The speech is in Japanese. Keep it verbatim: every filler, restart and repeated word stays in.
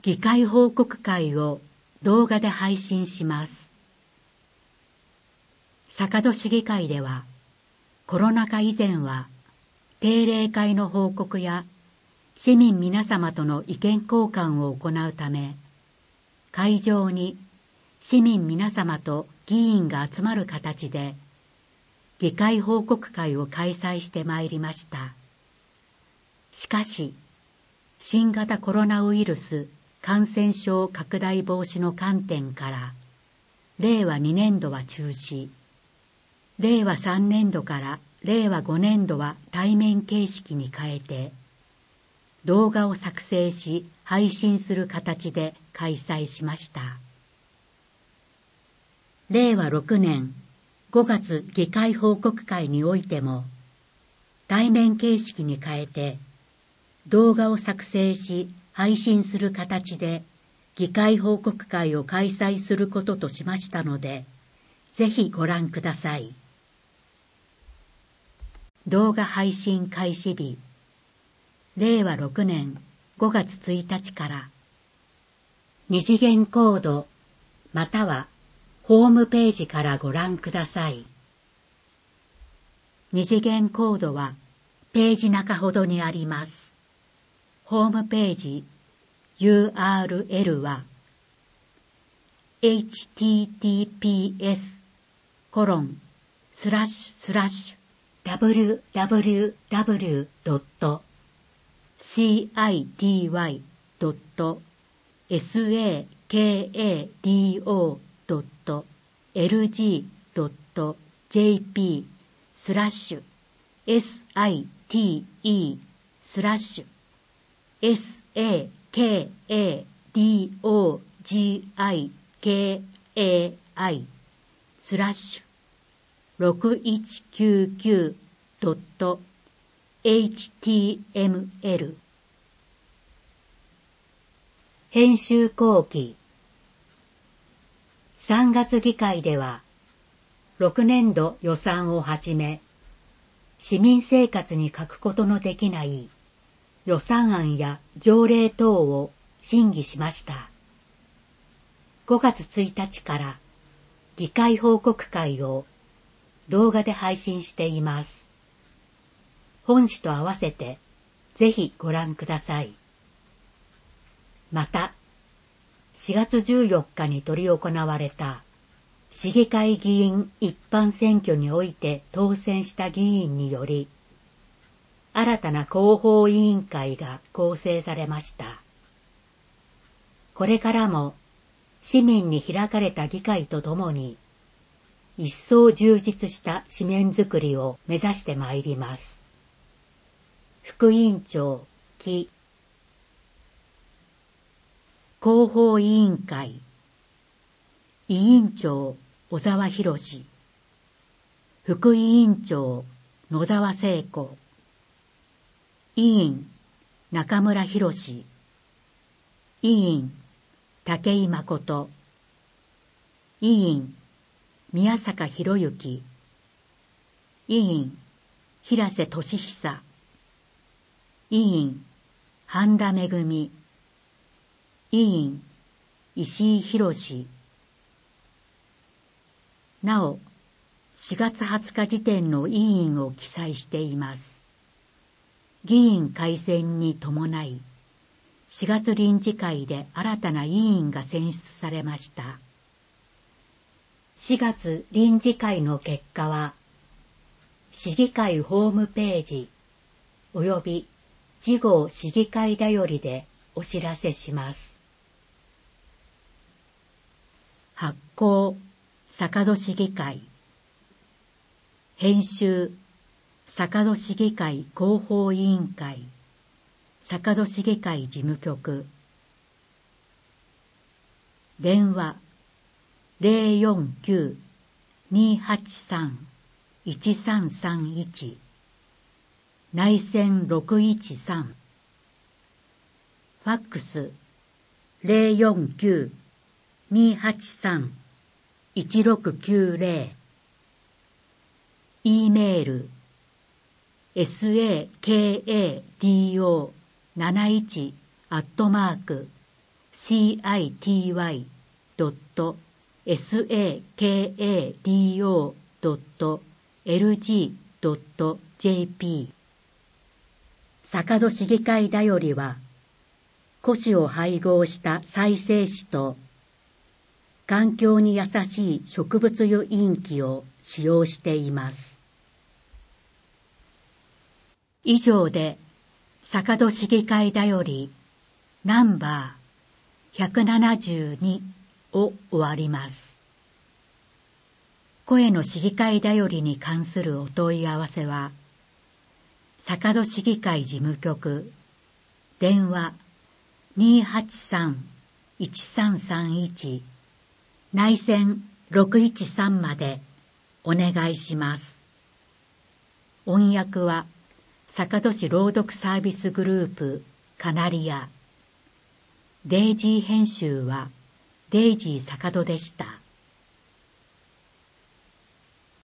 議会報告会を動画で配信します。坂戸市議会では、コロナ禍以前は定例会の報告や市民皆様との意見交換を行うため、会場に市民皆様と議員が集まる形で議会報告会を開催してまいりました。しかし、新型コロナウイルス感染症拡大防止の観点から、れいわにねんどは中止、れいわさんねんどかられいわごねんどは対面形式に変えて、動画を作成し配信する形で開催しました。れいわろくねんごがつ議会報告会においても、対面形式に変えて、動画を作成し配信する形で議会報告会を開催することとしましたので、ぜひご覧ください。動画配信開始日、れいわろくねんごがつついたちから、二次元コードまたはホームページからご覧ください。二次元コードはページ中ほどにあります。ホームページ ユーアールエル は エイチティーティーピーエス コロン スラッシュスラッシュ ダブリューダブリューダブリュー ドット シーアイティーワイ ドット サカド ドット エルジー ドット ジェーピー スラッシュ スタティスラッシュ サカド スラッシュ ろくいちきゅうきゅう ドット エイチティーエムエル 編集後期。さんがつ議会では、ろくねんど予算をはじめ、市民生活に欠くことのできない予算案や条例等を審議しました。ごがつついたちから議会報告会を動画で配信しています。本誌と合わせてぜひご覧ください。また、しがつじゅうよっかに執り行われた市議会議員一般選挙において当選した議員により、新たな広報委員会が構成されました。これからも市民に開かれた議会とともに、一層充実した紙面作りを目指してまいります。副委員長、木。広報委員会。委員長、小沢博史。副委員長、野沢聖子。委員、中村博史。委員、武井誠。委員、宮坂博之。委員、平瀬俊久。委員、半田めぐみ。委員、石井博。なお、しがつはつか時点の委員を記載しています。議員改選に伴い、しがつ臨時会で新たな委員が選出されました。しがつ臨時会の結果は、市議会ホームページおよび次号市議会だよりでお知らせします。発行、坂戸市議会。編集、坂戸市議会広報委員会、坂戸市議会事務局。電話、ゼロよんきゅう にーはちさん いちさんさんいち、内線ろくいちさん。ファックス、ゼロよんきゅう にーはちさん いちろくきゅうゼロ。E メール、サカドなないち アットマークシーアイティーワイドットサカドドットエルジードットジェーピー。 坂戸市議会だよりは、古紙を配合した再生紙と環境に優しい植物油インキを使用しています。以上で坂戸市議会だよりナンバーひゃくななじゅうにを終わります。声の市議会だよりに関するお問い合わせは、坂戸市議会事務局、電話 にーはちさんいちさんさんいち 内線ろくいちさんまでお願いします。音訳は坂戸市朗読サービスグループカナリア。デイジー編集はデイジー坂戸でした。